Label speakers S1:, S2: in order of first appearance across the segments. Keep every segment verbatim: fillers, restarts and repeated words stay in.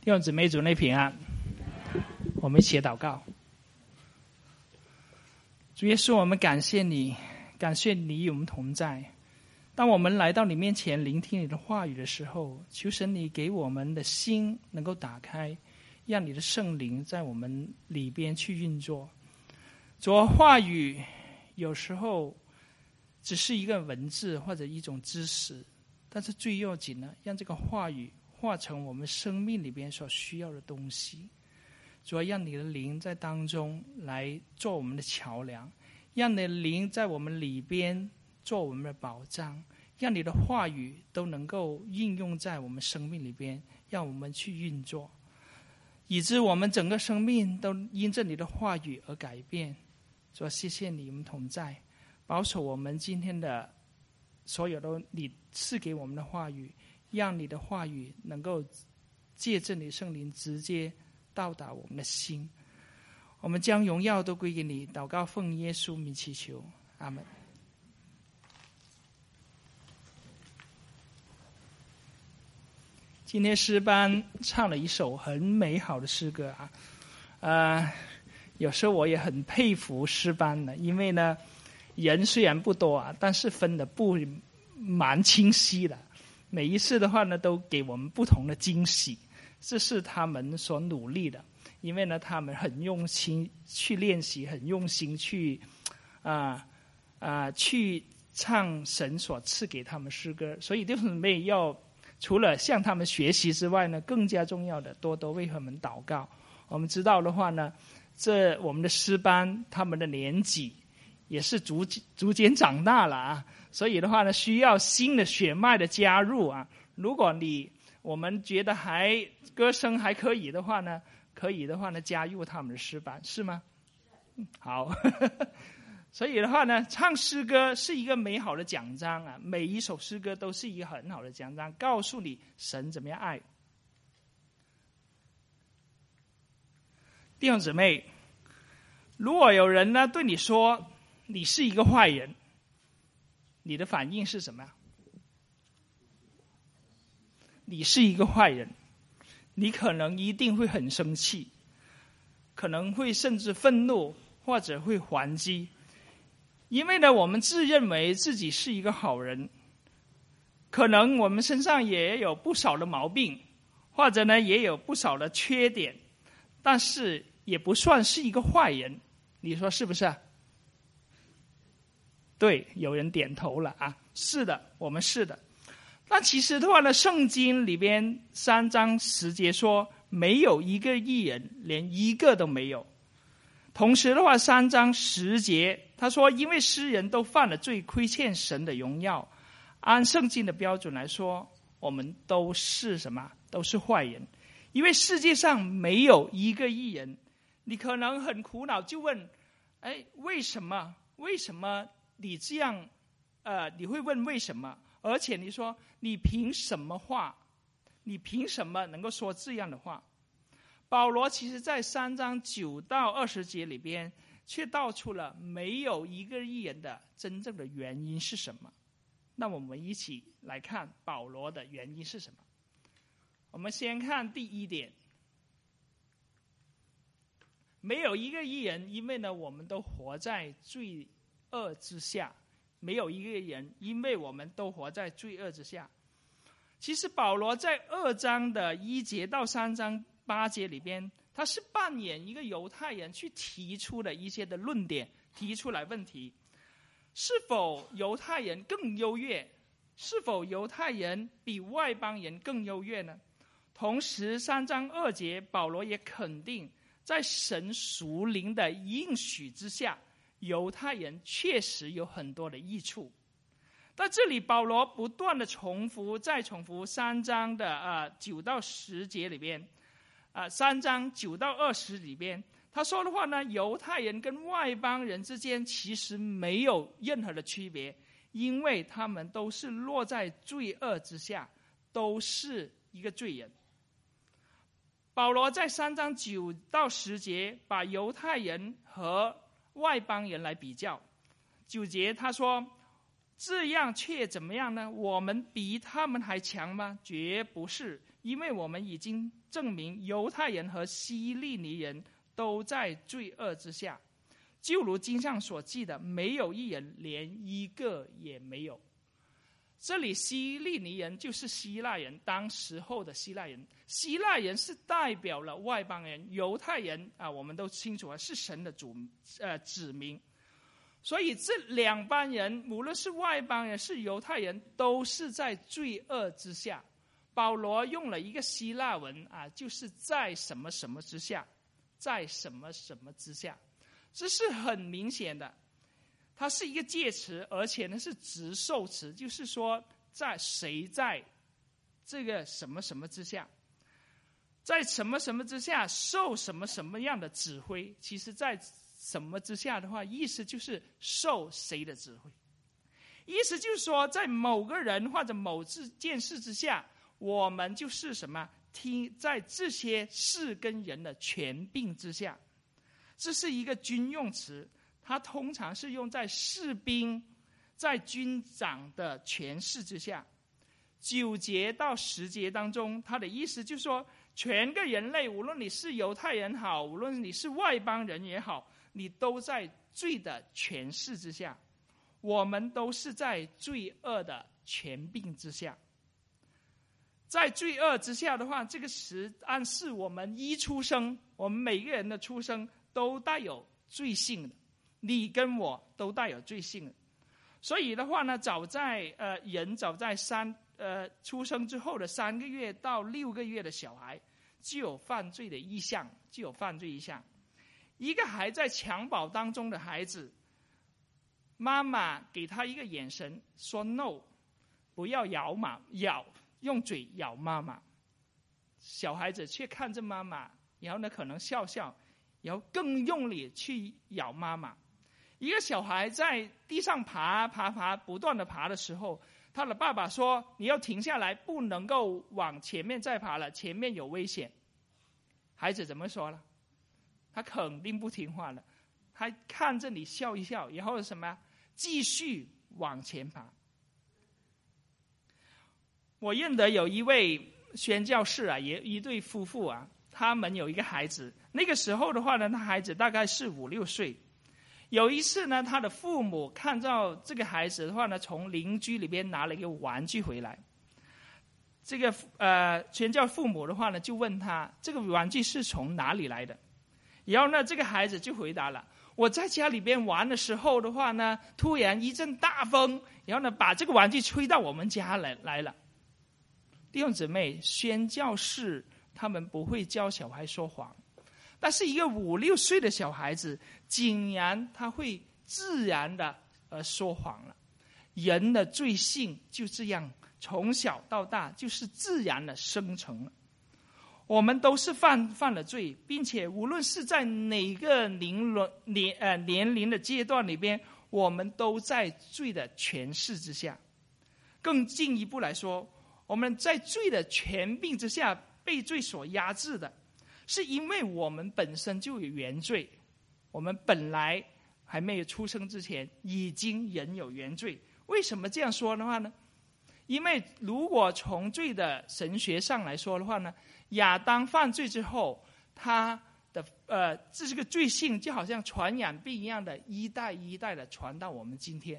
S1: 弟兄姊妹，主内平安。我们一起祷告。主耶稣，我们感谢你，感谢你与我们同在。当我们来到你面前聆听你的话语的时候，求神你给我们的心能够打开，让你的圣灵在我们里边去运作。主啊，话语有时候只是一个文字或者一种知识，但是最要紧的，让这个话语化成我们生命里边所需要的东西。主要让你的灵在当中来做我们的桥梁，让你的灵在我们里边做我们的保障，让你的话语都能够应用在我们生命里边，让我们去运作，以致我们整个生命都因着你的话语而改变。主要谢谢你们同在，保守我们今天的所有的你赐给我们的话语，让你的话语能够借着你圣灵直接到达我们的心。我们将荣耀都归给你，祷告奉耶稣名祈求，阿们。今天诗班唱了一首很美好的诗歌啊，呃，有时候我也很佩服诗班的，因为呢，人虽然不多啊，但是分的不蛮清晰的。每一次的话呢，都给我们不同的惊喜，这是他们所努力的。因为呢，他们很用心去练习，很用心去啊啊、呃呃、去唱神所赐给他们诗歌。所以弟兄姊妹要除了向他们学习之外呢，更加重要的多多为他们祷告。我们知道的话呢，这我们的诗班他们的年纪也是逐逐渐长大了啊，所以的话呢，需要新的血脉的加入啊。如果你我们觉得还歌声还可以的话呢，可以的话呢，加入他们的诗班，是吗？好，所以的话呢，唱诗歌是一个美好的奖章啊，每一首诗歌都是一个很好的奖章，告诉你神怎么样爱。弟兄姊妹，如果有人呢对你说你是一个坏人，你的反应是什么？你是一个坏人，你可能一定会很生气，可能会甚至愤怒，或者会还击。因为呢，我们自认为自己是一个好人，可能我们身上也有不少的毛病，或者呢也有不少的缺点，但是也不算是一个坏人。你说是不是？对，有人点头了啊，是的，我们是的。那其实的话呢，圣经里边三章十节说，没有一个义人，连一个都没有。同时的话，三章十节他说，因为诗人都犯了罪，亏欠神的荣耀。按圣经的标准来说，我们都是什么？都是坏人。因为世界上没有一个义人。你可能很苦恼，就问，哎，为什么？为什么你这样？呃，你会问为什么？而且你说，你凭什么话？你凭什么能够说这样的话？保罗其实在三章九到二十节里边，却道出了没有一个义人的真正的原因是什么。那我们一起来看保罗的原因是什么。我们先看第一点，没有一个义人，因为呢，我们都活在罪恶之下。没有一个人，因为我们都活在罪恶之下。其实保罗在二章的一节到三章八节里边，他是扮演一个犹太人去提出的一些的论点，提出来问题：是否犹太人更优越？是否犹太人比外邦人更优越呢？同时三章二节，保罗也肯定，在神属灵的应许之下，犹太人确实有很多的益处。在这里保罗不断的重复再重复三章的呃九到十节里边，啊三章九到二十里边，他说的话呢，犹太人跟外邦人之间其实没有任何的区别，因为他们都是落在罪恶之下，都是一个罪人。保罗在三章九到十节把犹太人和外邦人来比较。九节他说，这样却怎么样呢？我们比他们还强吗？绝不是， 因为我们已经证明犹太人和希利尼人都在罪恶之下，就如经上所记的，没有一人，连一个也没有。这里希利尼人就是希腊人，当时候的希腊人。希腊人是代表了外邦人，犹太人啊，我们都清楚啊，是神的主呃子民。所以这两班人，无论是外邦人是犹太人，都是在罪恶之下。保罗用了一个希腊文啊，就是在什么什么之下，在什么什么之下，这是很明显的。它是一个介词，而且呢是直受词，就是说在谁在这个什么什么之下，在什么什么之下受什么什么样的指挥。其实在什么之下的话，意思就是受谁的指挥，意思就是说在某个人或者某件事之下，我们就是什么，听在这些事跟人的权柄之下。这是一个军用词，它通常是用在士兵在军长的权势之下。九节到十节当中，它的意思就是说，全个人类，无论你是犹太人好，无论你是外邦人也好，你都在罪的权势之下，我们都是在罪恶的权柄之下。在罪恶之下的话，这个词暗示我们一出生，我们每个人的出生都带有罪性的，你跟我都带有罪性的。所以的话呢，早在呃人早在三呃出生之后的三个月到六个月的小孩，就有犯罪的意向，就有犯罪意向。一个还在襁褓当中的孩子，妈妈给他一个眼神，说 no， 不要咬妈咬。用嘴咬妈妈，小孩子却看着妈妈，然后呢可能笑笑，然后更用力去咬妈妈。一个小孩在地上爬爬爬不断的爬的时候，他的爸爸说你要停下来，不能够往前面再爬了，前面有危险。孩子怎么说了？他肯定不听话了，他看着你笑一笑，然后什么继续往前爬。我认得有一位宣教士啊，也一对夫妇啊，他们有一个孩子。那个时候的话呢，他孩子大概是五六岁。有一次呢，他的父母看到这个孩子的话呢，从邻居里边拿了一个玩具回来。这个呃宣教父母的话呢，就问他这个玩具是从哪里来的。然后呢，这个孩子就回答了：我在家里边玩的时候的话呢，突然一阵大风，然后呢把这个玩具吹到我们家来来了。弟兄姊妹，宣教士他们不会教小孩说谎，但是一个五六岁的小孩子，竟然他会自然的呃说谎了。人的罪性就这样从小到大就是自然的生成了。我们都是犯犯了罪，并且无论是在哪个年轮年呃年龄的阶段里边，我们都在罪的权势之下。更进一步来说，我们在罪的权柄之下被罪所压制的，是因为我们本身就有原罪。我们本来还没有出生之前，已经人有原罪。为什么这样说的话呢？因为如果从罪的神学上来说的话呢，亚当犯罪之后，他的呃这是个罪性就好像传染病一样的，一代一代的传到我们今天。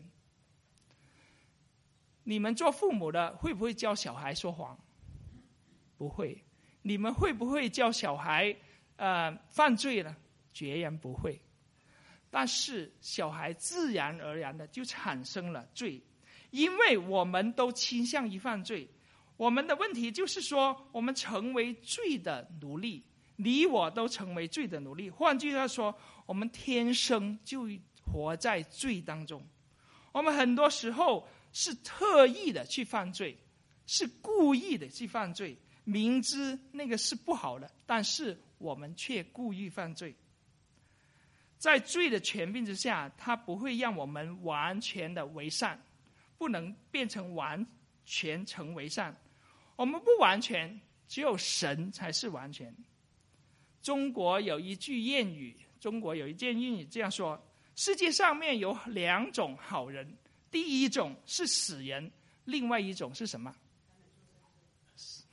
S1: 你们做父母的会不会教小孩说谎？不会。你们会不会教小孩呃犯罪呢？决然不会。但是小孩自然而然的就产生了罪，因为我们都倾向于犯罪。我们的问题就是说，我们成为罪的奴隶，你我都成为罪的奴隶。换句话说，我们天生就活在罪当中。我们很多时候是特意的去犯罪，是故意的去犯罪，明知那个是不好的，但是我们却故意犯罪。在罪的权柄之下，它不会让我们完全的为善，不能变成完全成为善。我们不完全，只有神才是完全。中国有一句谚语，中国有一句谚语这样说：世界上面有两种好人，第一种是死人，另外一种是什么？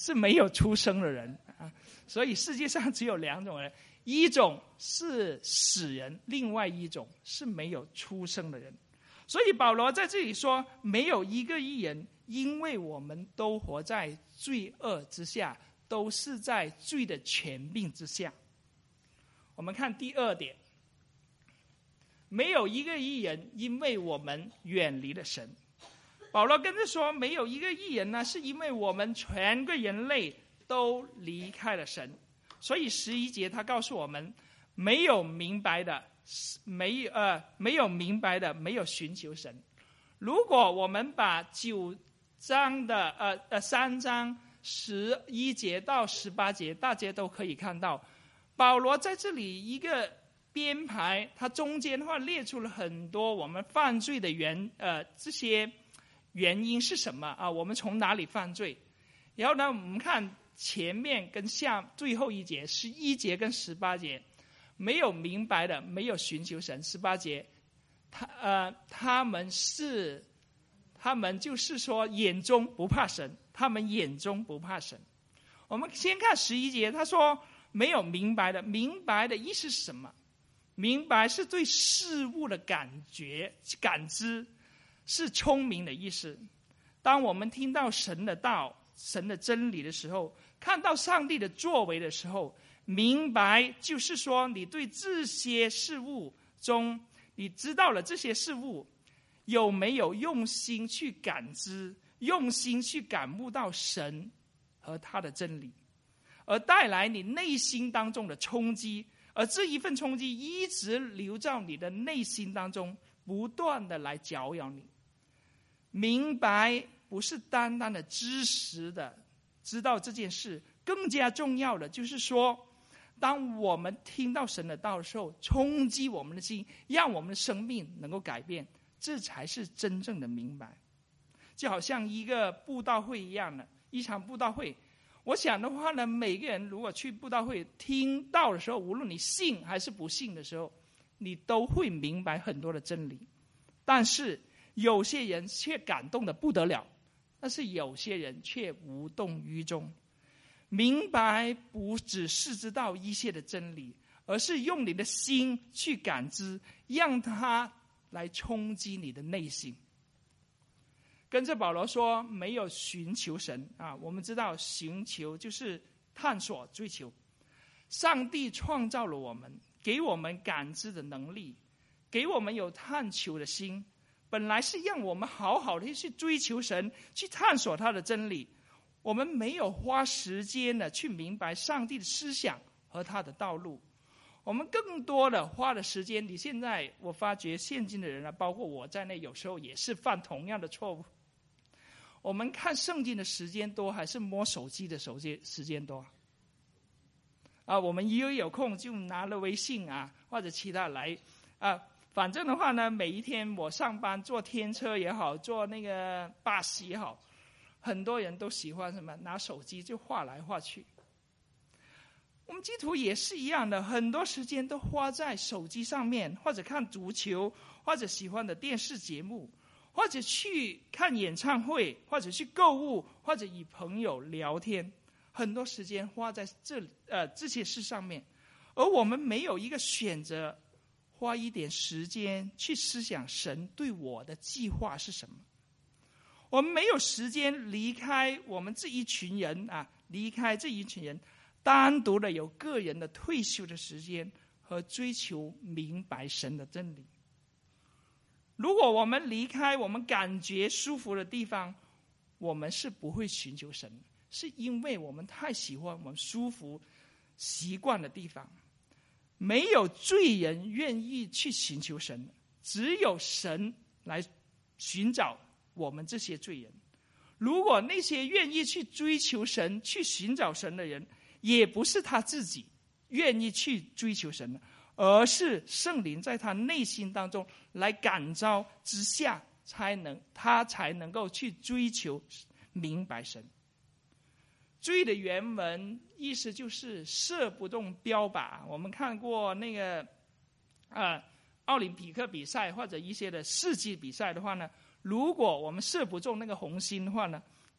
S1: 是没有出生的人啊。所以世界上只有两种人，一种是死人，另外一种是没有出生的人。所以保罗在这里说，没有一个义人，因为我们都活在罪恶之下，都是在罪的权柄之下。我们看第二点，没有一个义人，因为我们远离了神。保罗跟着说，没有一个义人呢，是因为我们全个人类都离开了神。所以十一节他告诉我们，没有明白的，没呃没有明白的，没有寻求神。如果我们把九章的呃呃三章十一节到十八节，大家都可以看到，保罗在这里一个编排，他中间的话列出了很多我们犯罪的原呃这些原因是什么啊？我们从哪里犯罪？然后呢，我们看前面跟下最后一节，十一节跟十八节，没有明白的，没有寻求神。十八节，他呃他们是，他们就是说眼中不怕神，他们眼中不怕神。我们先看十一节，他说没有明白的，明白的意思是什么？明白是对事物的感觉、感知，是聪明的意思。当我们听到神的道、神的真理的时候，看到上帝的作为的时候，明白就是说你对这些事物中，你知道了这些事物，有没有用心去感知，用心去感悟到神和他的真理，而带来你内心当中的冲击，而这一份冲击一直留在你的内心当中，不断的来搅扰你。明白不是单单的知识的知道这件事，更加重要的就是说，当我们听到神的道的时候，冲击我们的心，让我们的生命能够改变，这才是真正的明白。就好像一个布道会一样的，一场布道会，我想的话呢，每个人如果去布道会听到的时候，无论你信还是不信的时候，你都会明白很多的真理。但是有些人却感动得不得了，但是有些人却无动于衷。明白不只是知道一些的真理，而是用你的心去感知，让它来冲击你的内心。跟着保罗说，没有寻求神啊，我们知道寻求就是探索、追求。上帝创造了我们，给我们感知的能力，给我们有探求的心，本来是让我们好好的去追求神，去探索他的真理。我们没有花时间的去明白上帝的思想和他的道路，我们更多的花的时间，你现在我发觉现今的人啊，包括我在内，有时候也是犯同样的错误。我们看圣经的时间多，还是摸手机的手机时间多啊？我们一有空就拿了微信啊，或者其他来啊。反正的话呢，每一天我上班坐天车也好，坐那个巴士也好，很多人都喜欢什么？拿手机就画来画去。我们基督徒也是一样的，很多时间都花在手机上面，或者看足球，或者喜欢的电视节目，或者去看演唱会，或者去购物，或者与朋友聊天，很多时间花在这呃这些事上面，而我们没有一个选择，花一点时间去思想神对我的计划是什么。我们没有时间离开我们这一群人啊，离开这一群人，单独的有个人的退休的时间和追求明白神的真理。如果我们离开我们感觉舒服的地方，我们是不会寻求神，是因为我们太喜欢我们舒服习惯的地方。没有罪人愿意去寻求神，只有神来寻找我们这些罪人。如果那些愿意去追求神、去寻找神的人，也不是他自己愿意去追求神的，而是圣灵在他内心当中来感召之下，才能他才能够去追求明白神。罪的原文意思就是射不中标靶。我们看过那个呃奥林匹克比赛或者一些的世纪比赛的话呢，如果我们射不中那个红心的话呢，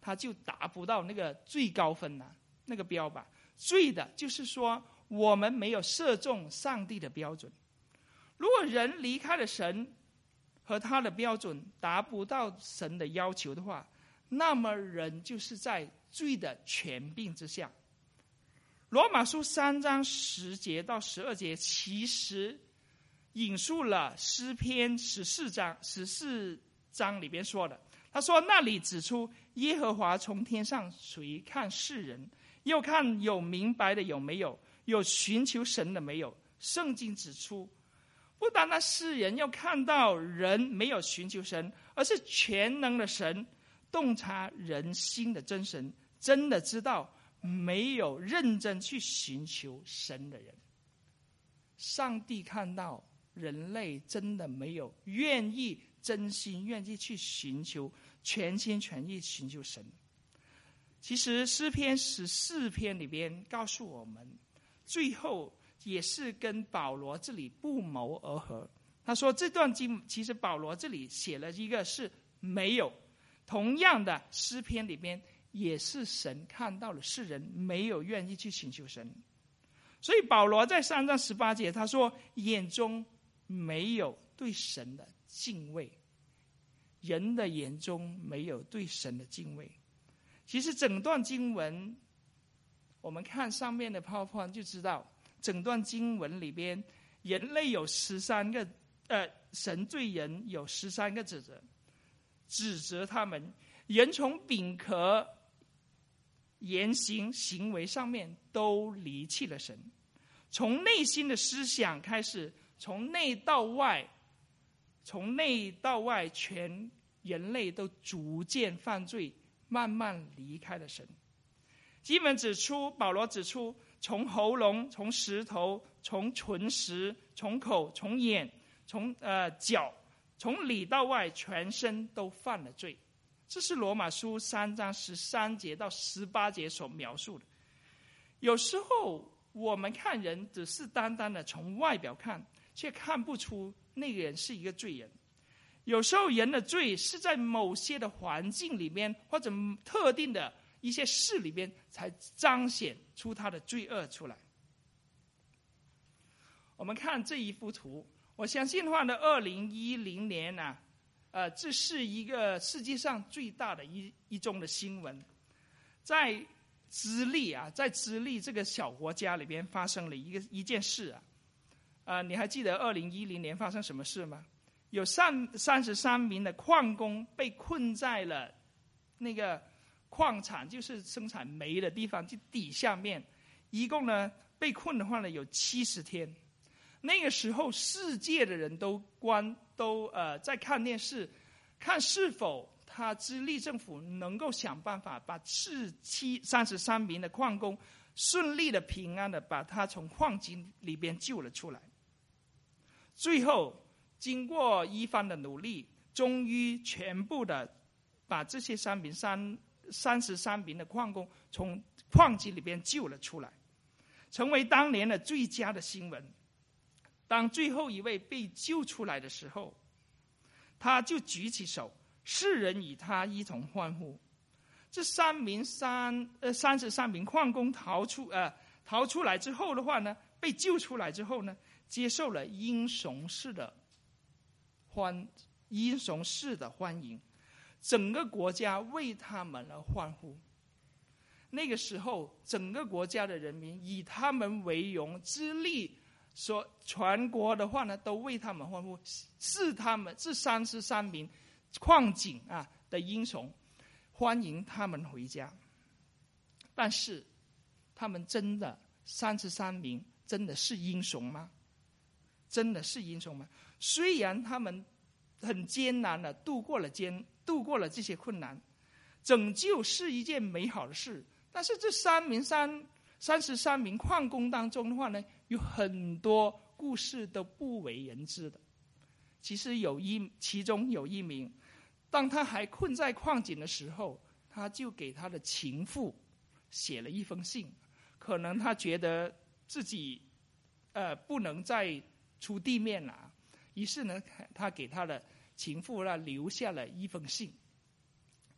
S1: 他就达不到那个最高分呐、啊，那个标吧。罪的就是说，我们没有射中上帝的标准。如果人离开了神和他的标准，达不到神的要求的话，那么人就是在罪的权柄之下。罗马书三章十节到十二节，其实引述了诗篇十四章十四章里边说的。他说那里指出，耶和华从天上垂看世人，又看有明白的有没有，有寻求神的没有。圣经指出，不单那世人要看到人没有寻求神，而是全能的神洞察人心的真神，真的知道没有认真去寻求神的人。上帝看到人类真的没有愿意真心愿意去寻求，全心全意寻求神。其实诗篇十四篇里边告诉我们，最后也是跟保罗这里不谋而合。他说这段经其实保罗这里写了一个是没有，同样的诗篇里边也是神看到了世人没有愿意去寻求神。所以保罗在三章十八节他说，眼中没有对神的敬畏，人的眼中没有对神的敬畏。其实整段经文我们看上面的 PowerPoint 就知道，整段经文里边人类有十三个呃，神对人有十三个指责，指责他们人从秉壳言行行为上面都离弃了神，从内心的思想开始，从内到外，从内到外，全人类都逐渐犯罪，慢慢离开了神。经文指出，保罗指出，从喉咙，从石头，从唇石，从口，从眼，从呃脚，从里到外，全身都犯了罪。这是罗马书三章十三节到十八节所描述的。有时候我们看人只是单单的从外表看，却看不出那个人是一个罪人。有时候人的罪是在某些的环境里面，或者特定的一些事里边才彰显出他的罪恶出来。我们看这一幅图，我相信的话呢，二零一零年啊，呃，这是一个世界上最大的一一宗的新闻，在智利啊，在智利这个小国家里边发生了一个一件事啊，呃，你还记得二零一零年发生什么事吗？有三三十三名的矿工被困在了那个矿产，就是生产煤的地方，就底下面，一共呢被困的话呢有七十天。那个时候，世界的人都关都呃在看电视，看是否他智利政府能够想办法把四七三十三名的矿工顺利的、平安的把他从矿井里边救了出来。最后，经过一番的努力，终于全部的把这些三名三三十三名的矿工从矿井里边救了出来，成为当年的最佳的新闻。当最后一位被救出来的时候，他就举起手，世人与他一同欢呼。这三名三呃三十三名矿工逃出呃逃出来之后的话呢，被救出来之后呢，接受了英雄式的欢英雄式的欢迎，整个国家为他们而欢呼。那个时候，整个国家的人民以他们为荣，之力所全国的话呢，都为他们欢呼，是他们这三十三名矿井啊的英雄，欢迎他们回家。但是，他们真的三十三名真的是英雄吗？真的是英雄吗？虽然他们很艰难的度过了艰度过了这些困难，拯救是一件美好的事。但是这三名三三十三名矿工当中的话呢，有很多故事都不为人知的。其实有一其中有一名，当他还困在矿井的时候，他就给他的情妇写了一封信。可能他觉得自己呃不能再出地面了，于是呢，他给他的情妇呢留下了一封信。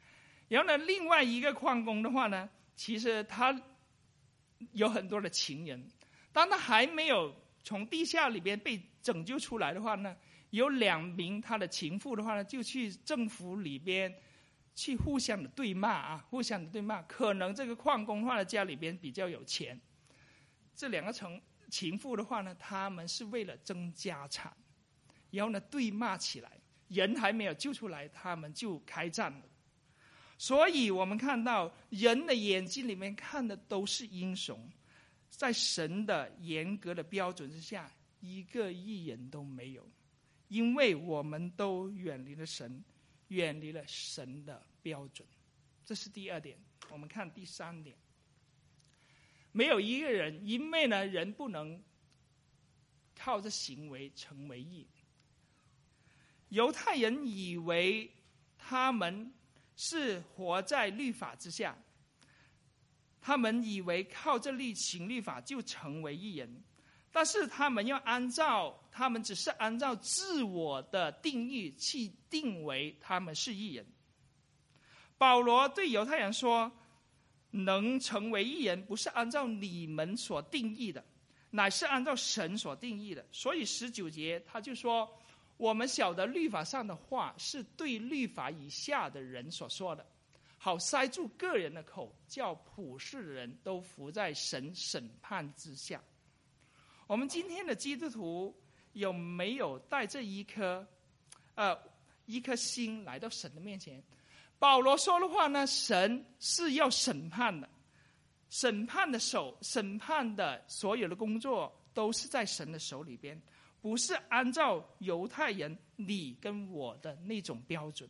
S1: 然后呢，另外一个矿工的话呢，其实他有很多的情人，当他还没有从地下里边被拯救出来的话呢，有两名他的情妇的话呢，就去政府里边去互相的对骂啊，互相的对骂。可能这个矿工的话呢，家里边比较有钱，这两个情情妇的话呢，他们是为了争家产，然后呢对骂起来，人还没有救出来，他们就开战了。所以我们看到人的眼睛里面看的都是英雄，在神的严格的标准之下，一个义人都没有，因为我们都远离了神，远离了神的标准。这是第二点。我们看第三点，没有一个人，因为呢人不能靠着行为成为义。犹太人以为他们是活在律法之下，他们以为靠着律行律法就成为义人，但是他们要按照他们只是按照自我的定义去定为他们是义人。保罗对犹太人说，能成为义人不是按照你们所定义的，乃是按照神所定义的。所以十九节他就说，我们晓得律法上的话是对律法以下的人所说的，好塞住个人的口，叫普世的人都服在神审判之下。我们今天的基督徒有没有带着一颗呃一颗心来到神的面前？保罗说的话呢，神是要审判的，审判的手审判的所有的工作都是在神的手里边，不是按照犹太人你跟我的那种标准。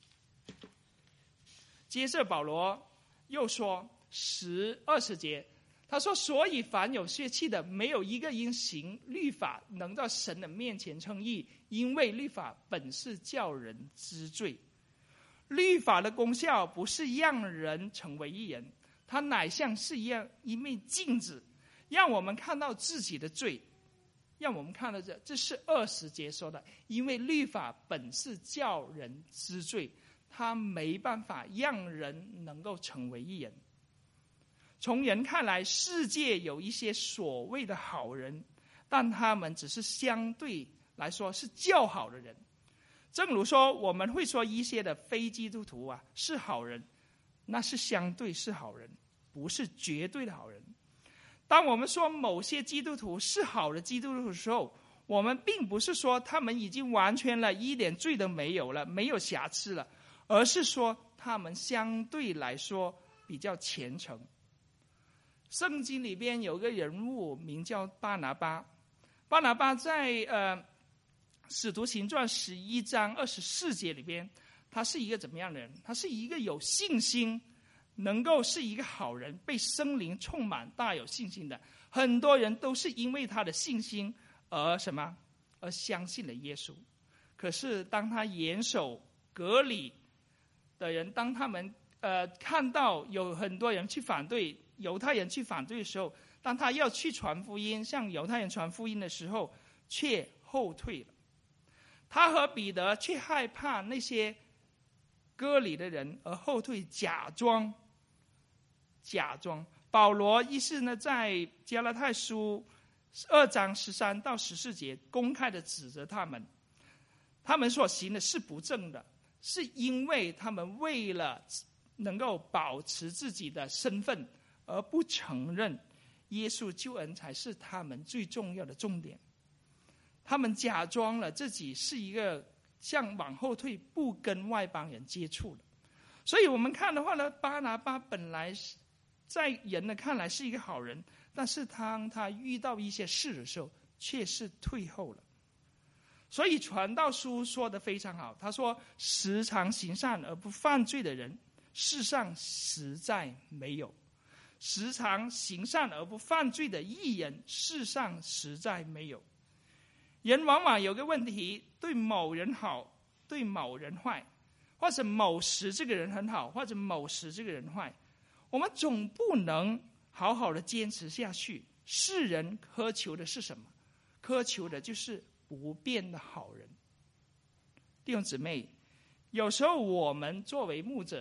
S1: 接着保罗又说十二十节，他说，所以凡有血气的，没有一个因行律法能到神的面前称义，因为律法本是叫人知罪。律法的功效不是让人成为义人，它乃像是一样一面镜子，让我们看到自己的罪，让我们看到这这是二十节说的，因为律法本是叫人知罪，它没办法让人能够成为义人。从人看来，世界有一些所谓的好人，但他们只是相对来说是较好的人。正如说我们会说一些的非基督徒啊是好人，那是相对是好人，不是绝对的好人。当我们说某些基督徒是好的基督徒的时候，我们并不是说他们已经完全了，一点罪都没有了，没有瑕疵了，而是说他们相对来说比较虔诚。圣经里边有个人物名叫巴拿巴，巴拿巴在呃使徒行传十一章二十四节里边，他是一个怎么样的人？他是一个有信心，能够是一个好人，被圣灵充满，大有信心的。很多人都是因为他的信心而什么？而相信了耶稣。可是当他严守隔离的人，当他们呃看到有很多人去反对，犹太人去反对的时候，当他要去传福音，向犹太人传福音的时候，却后退了。他和彼得却害怕那些割礼的人而后退，假装假装。保罗意思呢，在加拉太书二章十三到十四节公开的指责他们，他们所行的是不正的，是因为他们为了能够保持自己的身份而不承认耶稣救恩才是他们最重要的重点。他们假装了自己是一个像往后退，不跟外邦人接触了。所以我们看的话呢，巴拿巴本来在人的看来是一个好人，但是当他遇到一些事的时候，却是退后了。所以传道书说得非常好，他说时常行善而不犯罪的人，世上实在没有；时常行善而不犯罪的义人，世上实在没有。人往往有个问题，对某人好，对某人坏，或者某时这个人很好，或者某时这个人坏，我们总不能好好的坚持下去。世人苛求的是什么？苛求的就是不变的好人。弟兄姊妹，有时候我们作为牧者，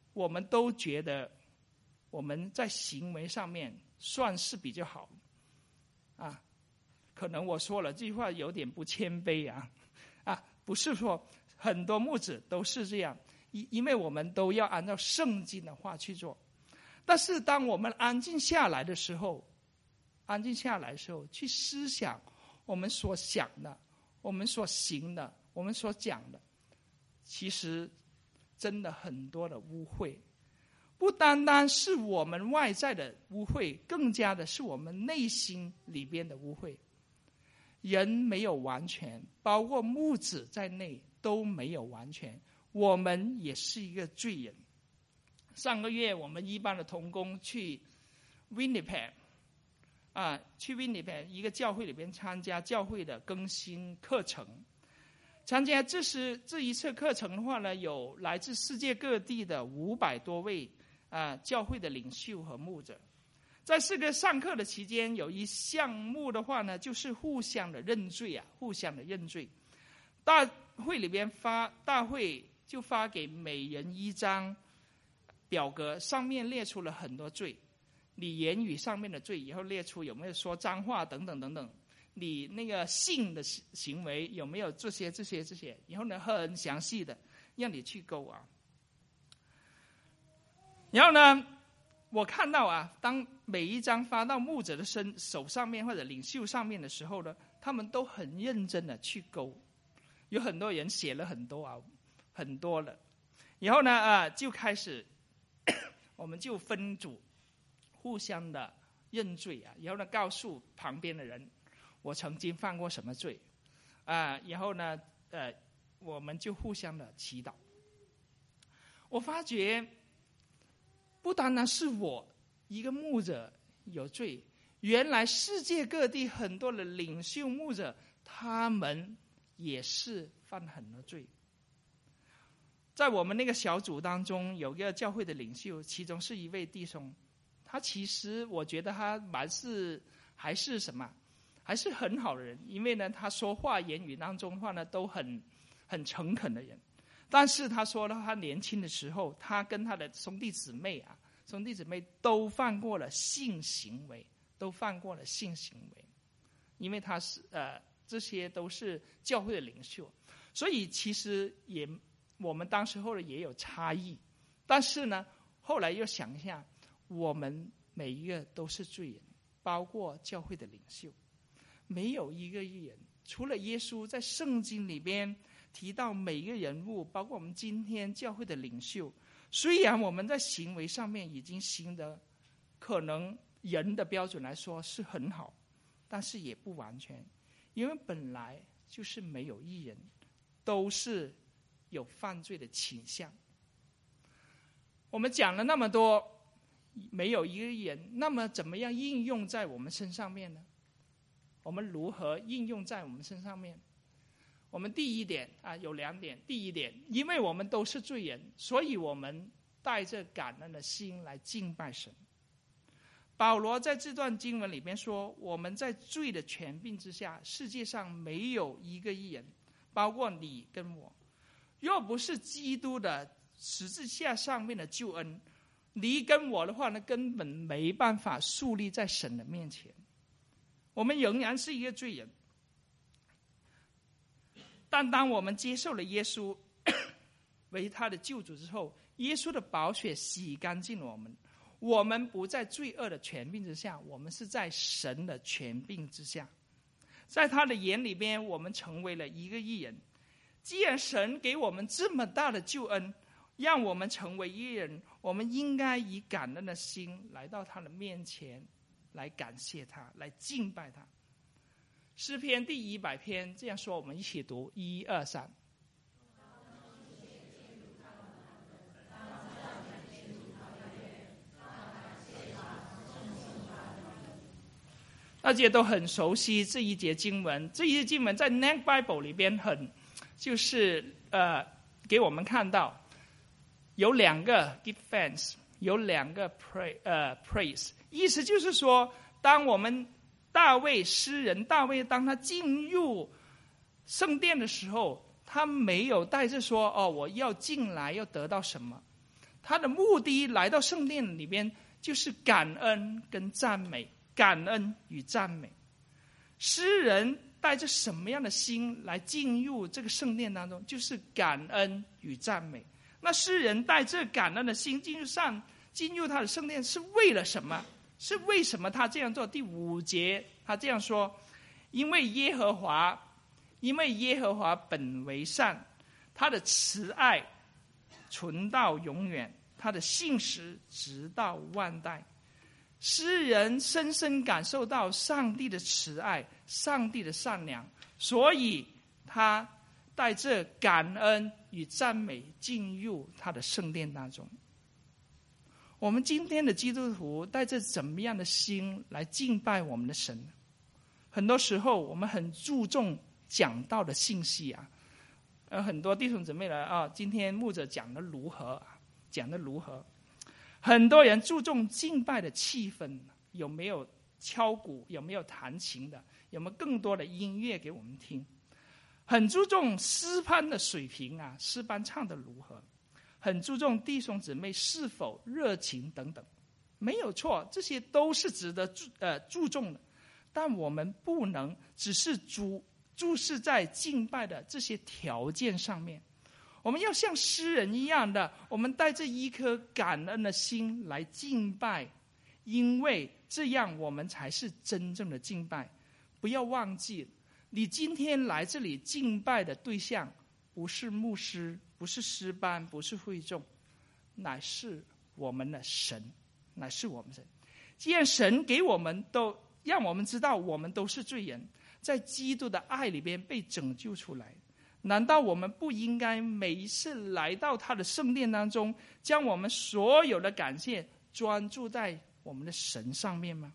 S1: 我们都觉得我们在行为上面算是比较好啊。可能我说了这句话有点不谦卑啊，啊，不是说很多牧者都是这样，因因为我们都要按照圣经的话去做。但是当我们安静下来的时候，安静下来的时候，去思想我们所想的，我们所行的，我们所讲的，其实真的很多的污秽，不单单是我们外在的污秽，更加的是我们内心里边的污秽。人没有完全，包括牧者在内都没有完全，我们也是一个罪人。上个月我们一班的同工去 Winnipeg 啊，去 Winnipeg 一个教会里边参加教会的更新课程。参加这是这一次课程的话呢，有来自世界各地的五百多位啊教会的领袖和牧者。在这个上课的期间，有一项目的话呢，就是互相的认罪啊，互相的认罪。大会里边发，大会就发给每人一张表格，上面列出了很多罪，你言语上面的罪，以后列出有没有说脏话等等等等，你那个性的行为有没有这些这些这些，以后呢很详细的让你去勾啊。然后呢，我看到啊，当每一张发到牧者的身手上面或者领袖上面的时候呢，他们都很认真的去勾，有很多人写了很多啊，很多了。然后呢啊，就开始我们就分组，互相的认罪啊，然后呢告诉旁边的人，我曾经犯过什么罪啊，然后呢呃，我们就互相的祈祷。我发觉不单单是我一个牧者有罪，原来世界各地很多的领袖牧者，他们也是犯很多罪。在我们那个小组当中，有一个教会的领袖，其中是一位弟兄，他其实我觉得他蛮是还是什么，还是很好的人，因为呢，他说话言语当中的话呢，都很很诚恳的人。但是他说了，他年轻的时候，他跟他的兄弟姊妹啊，兄弟姊妹都犯过了性行为，都犯过了性行为，因为他是呃，这些都是教会的领袖，所以其实也我们当时候呢也有差异。但是呢，后来又想一下，我们每一个都是罪人，包括教会的领袖，没有一个义人，除了耶稣在圣经里边提到每一个人物，包括我们今天教会的领袖，虽然我们在行为上面已经行得可能人的标准来说是很好，但是也不完全，因为本来就是没有义人，都是有犯罪的倾向。我们讲了那么多，没有一个义人，那么怎么样应用在我们身上面呢？我们如何应用在我们身上面？我们第一点啊，有两点。第一点，因为我们都是罪人，所以我们带着感恩的心来敬拜神。保罗在这段经文里面说，我们在罪的权柄之下，世界上没有一个义人，包括你跟我。若不是基督的十字架上面的救恩，你跟我的话呢，根本没办法树立在神的面前，我们仍然是一个罪人。但当我们接受了耶稣为他的救主之后，耶稣的宝血洗干净了我们，我们不在罪恶的权柄之下，我们是在神的权柄之下。在他的眼里边，我们成为了一个义人。既然神给我们这么大的救恩，让我们成为义人，我们应该以感恩的心来到他的面前，来感谢他，来敬拜他。诗篇第一百篇这样说，我们一起读，一二三。大家都很熟悉这一节经文，这一节经文在 N A G Bible 里边很就是呃给我们看到有两个 give thanks， 有两个 pray 呃 praise， 意思就是说，当我们大卫诗人大卫当他进入圣殿的时候，他没有带着说哦我要进来要得到什么， 他的目的来到圣殿里边就是感恩跟赞美，感恩与赞美。诗人带着什么样的心来进入这个圣殿当中？就是感恩与赞美。那诗人带着感恩的心进入上进入他的圣殿是为了什么？是为什么他这样做？第五节他这样说：因为耶和华，因为耶和华本为善，他的慈爱存到永远，他的信实直到万代。诗人深深感受到上帝的慈爱，上帝的善良，所以他带着感恩与赞美进入他的圣殿当中。我们今天的基督徒带着怎么样的心来敬拜我们的神？很多时候我们很注重讲道的信息啊，呃，很多弟兄姊妹来啊，今天牧者讲的如何？讲的如何？很多人注重敬拜的气氛，有没有敲鼓，有没有弹琴的，有没有更多的音乐给我们听？很注重诗班的水平啊，诗班唱的如何？很注重弟兄姊妹是否热情等等，没有错，这些都是值得注呃注重的。但我们不能只是注注视在敬拜的这些条件上面，我们要像诗人一样的，我们带着一颗感恩的心来敬拜，因为这样我们才是真正的敬拜。不要忘记，你今天来这里敬拜的对象不是牧师，不是诗班，不是会众，乃是我们的神，乃是我们神。既然神给我们都让我们知道我们都是罪人，在基督的爱里边被拯救出来，难道我们不应该每一次来到他的圣殿当中，将我们所有的感谢专注在我们的神上面吗？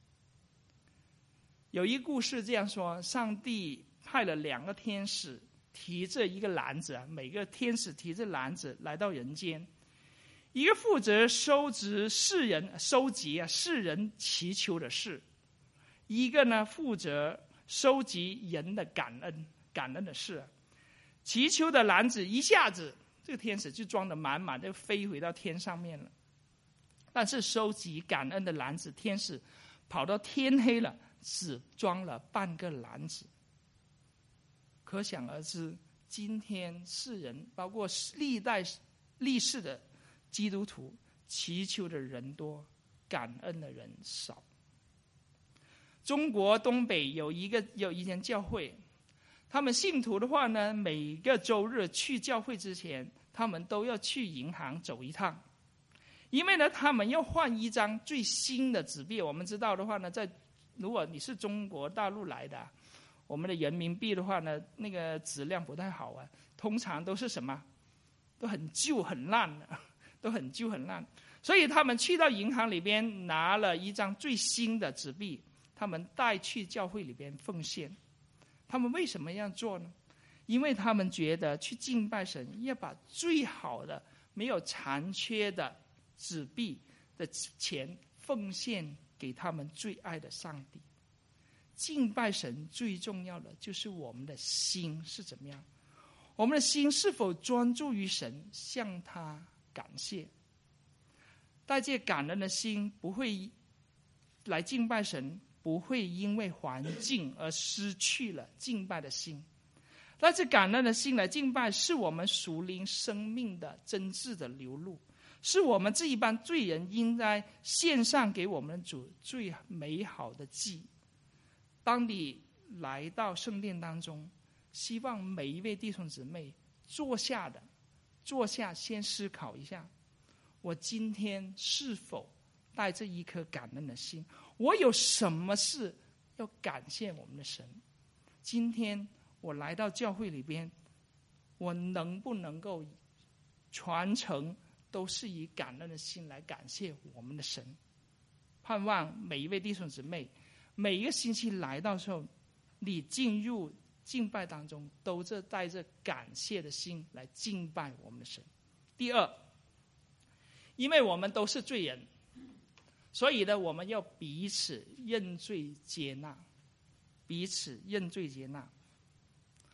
S1: 有一故事这样说，上帝派了两个天使提着一个篮子，每个天使提着篮子来到人间，一个负责收集世人收集啊世人祈求的事，一个呢负责收集人的感恩感恩的事。祈求的篮子一下子这个天使就装得满满的，飞回到天上面了。但是收集感恩的篮子，天使跑到天黑了，只装了半个篮子。可想而知，今天世人包括历代历世的基督徒，祈求的人多，感恩的人少。中国东北有一个有一间教会，他们信徒的话呢，每个周日去教会之前，他们都要去银行走一趟，因为呢，他们要换一张最新的纸币。我们知道的话呢，在如果你是中国大陆来的，我们的人民币的话呢，那个质量不太好啊，通常都是什么，都很旧很烂的，都很旧很烂。所以他们去到银行里边拿了一张最新的纸币，他们带去教会里边奉献。他们为什么要做呢？因为他们觉得去敬拜神要把最好的没有残缺的纸币的钱奉献给他们最爱的上帝。敬拜神最重要的就是我们的心是怎么样，我们的心是否专注于神，向他感谢。带着感恩的心不会来敬拜神，不会因为环境而失去了敬拜的心。带着感恩的心来敬拜，是我们属灵生命的真挚的流露，是我们这一班罪人应该献上给我们主最美好的祭。当你来到圣殿当中，希望每一位弟兄姊妹坐下的坐下先思考一下，我今天是否带着一颗感恩的心？我有什么事要感谢我们的神？今天我来到教会里边，我能不能够全程都是以感恩的心来感谢我们的神？盼望每一位弟兄姊妹每一个星期来到的时候，你进入敬拜当中都是带着感谢的心来敬拜我们的神。第二，因为我们都是罪人，所以呢，我们要彼此认罪接纳，彼此认罪接纳。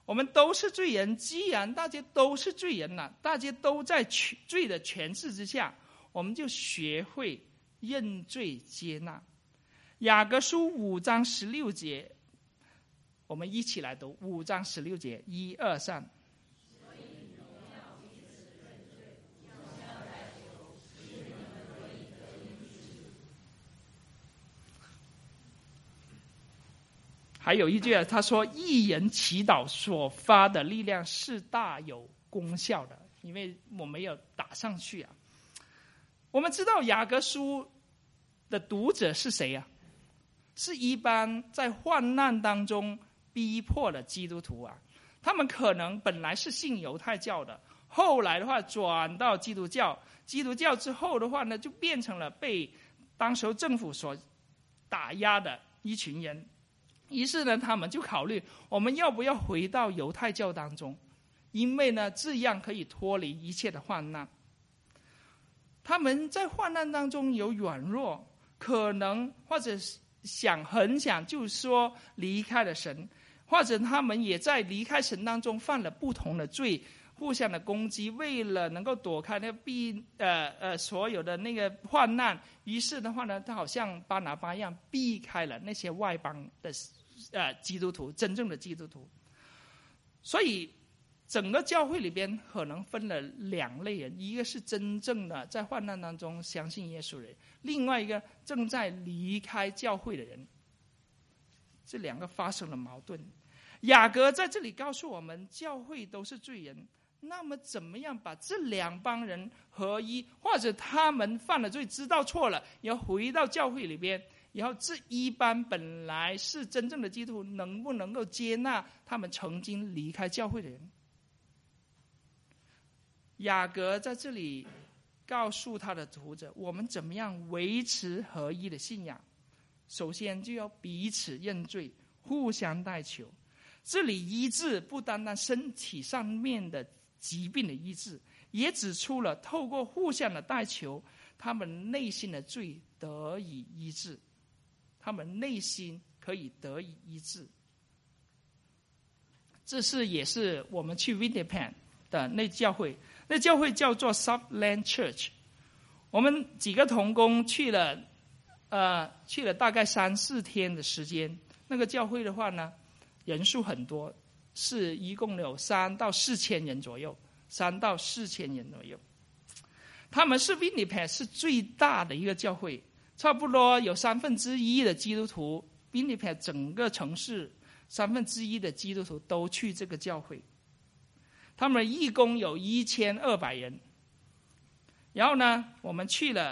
S1: 我们都是罪人，既然大家都是罪人了，大家都在罪的权势之下，我们就学会认罪接纳。雅各书五章十六节，我们一起来读五章十六节，一二三。还有一句啊，他说义人祈祷所发的力量是大有功效的，因为我没有打上去啊。我们知道雅各书的读者是谁啊？是一般在患难当中逼迫的基督徒啊。他们可能本来是信犹太教的，后来的话转到基督教，基督教之后的话呢，就变成了被当时政府所打压的一群人。于是呢，他们就考虑我们要不要回到犹太教当中，因为呢，这样可以脱离一切的患难。他们在患难当中有软弱，可能或者想很想就是说离开了神，或者他们也在离开神当中犯了不同的罪，互相的攻击，为了能够躲开那避呃呃所有的那个患难，于是的话呢，他好像巴拿巴一样避开了那些外邦的呃基督徒，真正的基督徒。所以整个教会里边可能分了两类人，一个是真正的在患难当中相信耶稣的人，另外一个正在离开教会的人。这两个发生了矛盾。雅各在这里告诉我们，教会都是罪人，那么怎么样把这两帮人合一，或者他们犯了罪知道错了，要回到教会里边，然后这一般本来是真正的基督徒能不能够接纳他们曾经离开教会的人？雅各在这里告诉他的读者，我们怎么样维持合一的信仰。首先就要彼此认罪，互相代求。这里医治不单单身体上面的疾病的医治，也指出了透过互相的代求，他们内心的罪得以医治，他们内心可以得以医治。这是也是我们去 Winnipeg 的那教会，那教会叫做 Subland Church。我们几个同工去了，呃，去了大概三四天的时间。那个教会的话呢，人数很多，是一共有三到四千人左右，三到四千人左右。他们是 Winnipeg 是最大的一个教会，差不多有三分之一的基督徒 ，Winnipeg 整个城市三分之一的基督徒都去这个教会。他们义工有一千二百人。然后呢，我们去了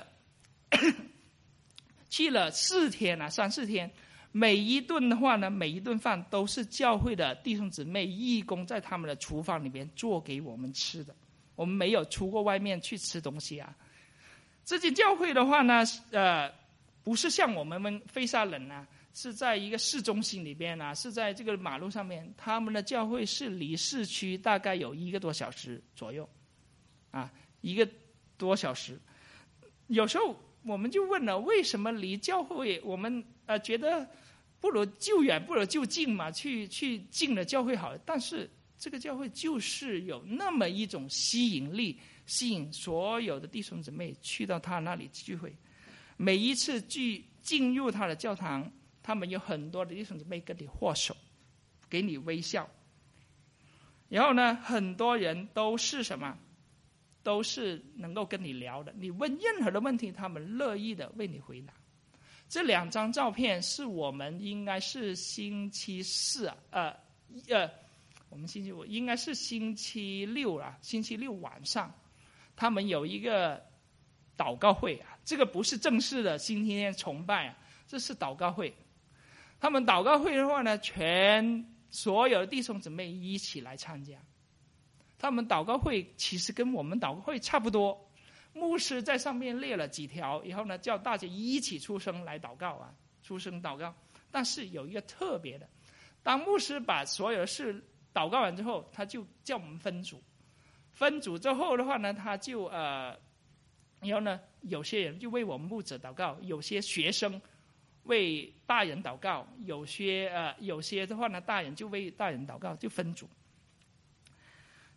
S1: 去了四天啊，三四天。每一顿的话呢，每一顿饭都是教会的弟兄姊妹义工在他们的厨房里面做给我们吃的，我们没有出过外面去吃东西啊。这间教会的话呢，呃，不是像我们菲沙冷啊，是在一个市中心里边啊，是在这个马路上面。他们的教会是离市区大概有一个多小时左右，啊，一个多小时。有时候我们就问了，为什么离教会我们呃觉得不如就远不如就近嘛，去去近的教会好。但是这个教会就是有那么一种吸引力，吸引所有的弟兄姊妹去到他那里聚会。每一次聚进入他的教堂，他们有很多的弟兄姊妹跟你握手，给你微笑。然后呢，很多人都是什么？都是能够跟你聊的，你问任何的问题，他们乐意的为你回答。这两张照片是我们应该是星期四啊，呃呃，我们星期五应该是星期六啊，星期六晚上，他们有一个祷告会啊，这个不是正式的星期天崇拜啊，这是祷告会。他们祷告会的话呢，全所有的弟兄姊妹一起来参加。他们祷告会其实跟我们祷告会差不多，牧师在上面列了几条，然后呢叫大家一起出声来祷告啊，出声祷告。但是有一个特别的，当牧师把所有的事祷告完之后，他就叫我们分组，分组之后的话呢，他就呃，然后呢有些人就为我们牧者祷告，有些学生为大人祷告，有些呃有些的话呢，大人就为大人祷告，就分组。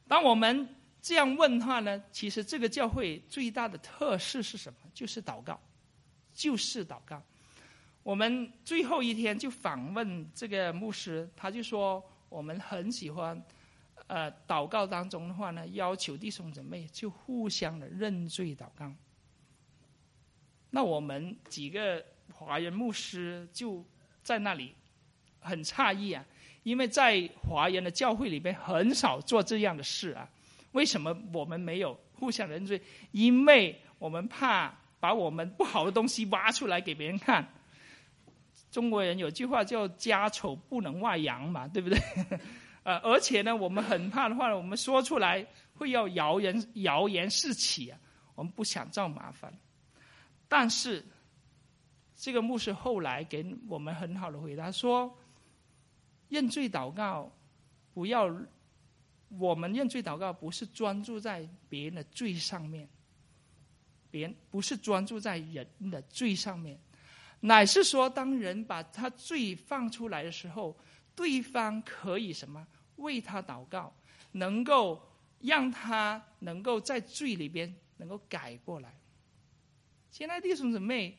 S1: 当我们这样问的话呢，其实这个教会最大的特色是什么？就是祷告，就是祷告。我们最后一天就访问这个牧师，他就说我们很喜欢呃，祷告当中的话呢，要求弟兄姊妹就互相的认罪祷告。那我们几个华人牧师就在那里很诧异啊，因为在华人的教会里边很少做这样的事啊。为什么我们没有互相认罪？因为我们怕把我们不好的东西挖出来给别人看。中国人有句话叫家丑不能外扬嘛，对不对？呃，而且呢，我们很怕的话，我们说出来会要谣言谣言四起啊，我们不想造麻烦。但是这个牧师后来给我们很好的回答，说认罪祷告不要，我们认罪祷告不是专注在别人的罪上面，别人不是专注在人的罪上面，乃是说当人把他罪放出来的时候，对方可以什么为他祷告，能够让他能够在罪里边能够改过来。亲爱的弟兄姊妹，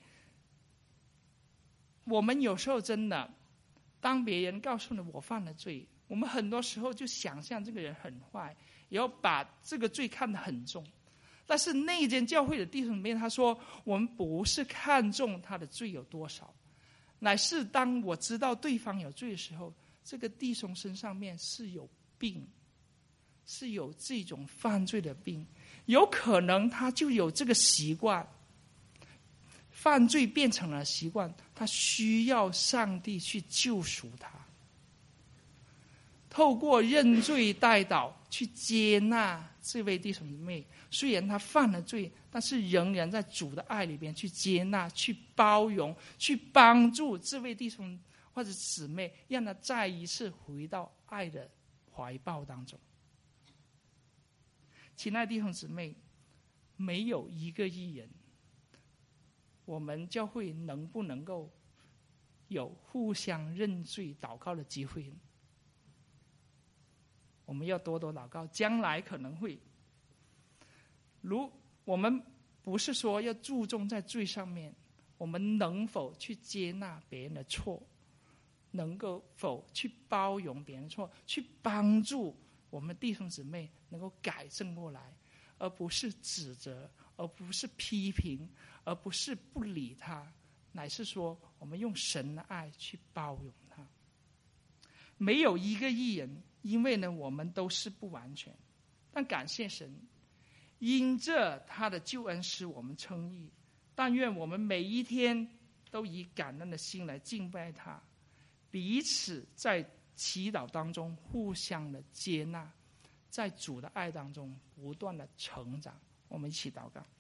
S1: 我们有时候真的，当别人告诉你我犯了罪，我们很多时候就想象这个人很坏，然后把这个罪看得很重。但是那间教会的弟兄姊妹他说，我们不是看重他的罪有多少，乃是当我知道对方有罪的时候，这个弟兄身上面是有病，是有这种犯罪的病，有可能他就有这个习惯，犯罪变成了习惯，他需要上帝去救赎他，透过认罪代祷去接纳这位弟兄姊妹，虽然他犯了罪，但是仍然在主的爱里边去接纳，去包容，去帮助这位弟兄或者姊妹，让他再一次回到爱的怀抱当中。亲爱的弟兄姊妹，没有一个义人，我们教会能不能够有互相认罪祷告的机会呢？我们要多多祷告，将来可能会，如我们不是说要注重在罪上面，我们能否去接纳别人的错，能够否去包容别人的错，去帮助我们弟兄姊妹能够改正过来，而不是指责，而不是批评，而不是不理他，乃是说我们用神的爱去包容他。没有一个义人，因为呢我们都是不完全，但感谢神，因着他的救恩使我们称义。但愿我们每一天都以感恩的心来敬拜他，彼此在祈祷当中互相的接纳，在主的爱当中不断的成长。我们一起祷告。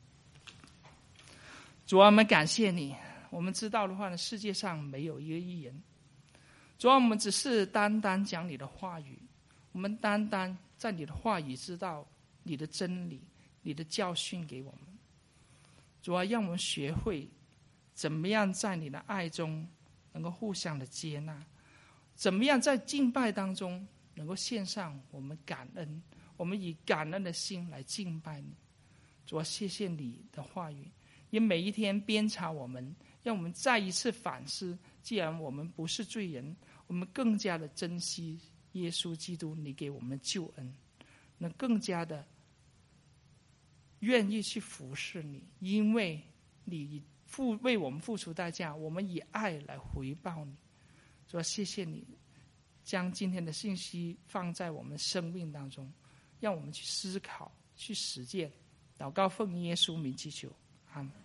S1: 主啊，我们感谢你，我们知道的话呢，世界上没有一个义人。主啊，我们只是单单讲你的话语，我们单单在你的话语知道你的真理，你的教训给我们。主啊，让我们学会怎么样在你的爱中能够互相的接纳，怎么样在敬拜当中能够献上我们感恩，我们以感恩的心来敬拜你。主啊，谢谢你的话语，也每一天鞭查我们，让我们再一次反思，既然我们不是罪人，我们更加的珍惜耶稣基督你给我们的救恩，能更加的愿意去服侍你，因为你付为我们付出代价，我们以爱来回报你。主啊，谢谢你将今天的信息放在我们生命当中，让我们去思考，去实践。祷告奉耶稣名祈求，阿们。